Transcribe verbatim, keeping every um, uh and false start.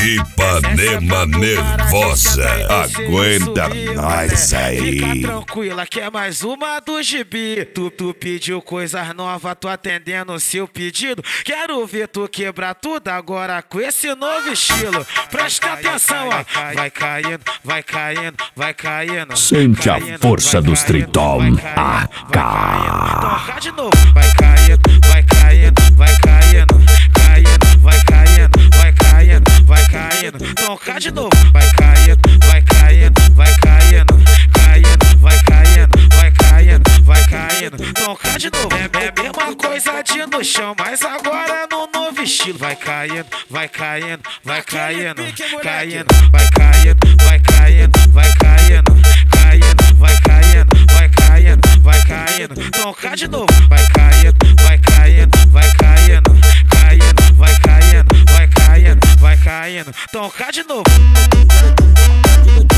Ipanema nervosa, aguenta nós aí. Fica tranquila que é mais uma do gibi. Tu, tu pediu coisas novas, tô atendendo o seu pedido. Quero ver tu quebrar tudo agora com esse novo estilo. Presta atenção, ó. Vai caindo, vai caindo, vai caindo. Sente a força dos Triton. A K. Toca de novo. Vai caindo, vai caindo, vai caindo. Caindo, vai caindo, vai caindo, vai caindo. Toca de novo. Vai caindo, vai caindo, vai caindo. Caindo, vai caindo, vai caindo, vai caindo. Toca de novo. É a mesma coisa de no chão, mas agora no novo estilo. Vai caindo, vai caindo, vai caindo. Caindo, vai caindo, vai caindo, vai caindo. Caindo, vai caindo, vai caindo, vai caindo. Toca de novo. Vai caindo, vai caindo, vai caindo. Caindo, vai caindo, vai caindo, vai caindo. Toca de novo.